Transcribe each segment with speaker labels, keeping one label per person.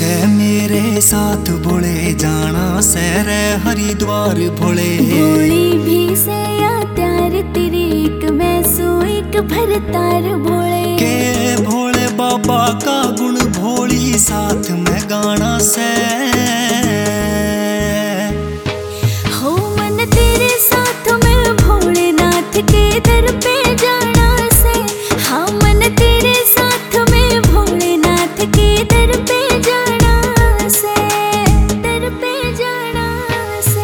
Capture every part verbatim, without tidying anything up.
Speaker 1: से मेरे साथ भोले जाना सैर हरिद्वार भोले।
Speaker 2: भोली भी से या त्यार तेरी एक मैं सो एक भरतार भोले।
Speaker 1: के भोले बाबा का गुण भोली साथ में गाना से
Speaker 2: हो मन तेरे साथ में भोलेनाथ के दर पे जाना से। हाँ मन तेरे साथ में भोलेनाथ के दर पे जाना से, दर पे जाना से।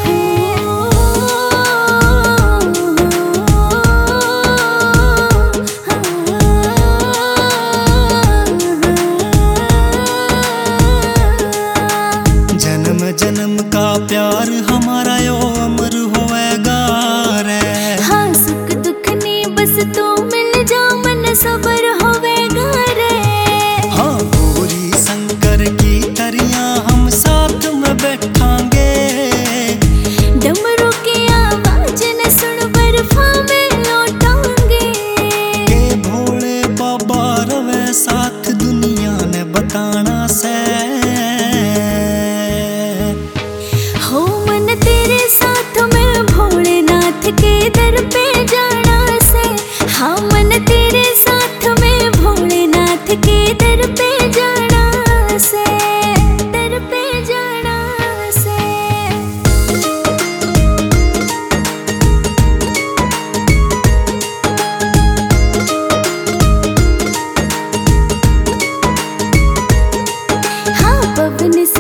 Speaker 1: जन्म जन्म का प्यार हमारा यो अमर होएगा रे।
Speaker 2: हाँ सुख दुख ने बस तू मिल जा मन सबर होवेगा रे।
Speaker 1: हाँ गौरी शंकर की तरियां हम साथ में बैठांगे।
Speaker 2: डमरू की आवाज न सुन बर्फा में लौटांगे।
Speaker 1: के भोले बाबा रवे साथ दुनिया ने बताना से।
Speaker 2: हो मन तेरे साथ में भोलेनाथ के दर पे जाना से। हाँ मन तेरे साथ में भोलेनाथ के दर पे जाना से, दर पे जाना से। हाँ पवन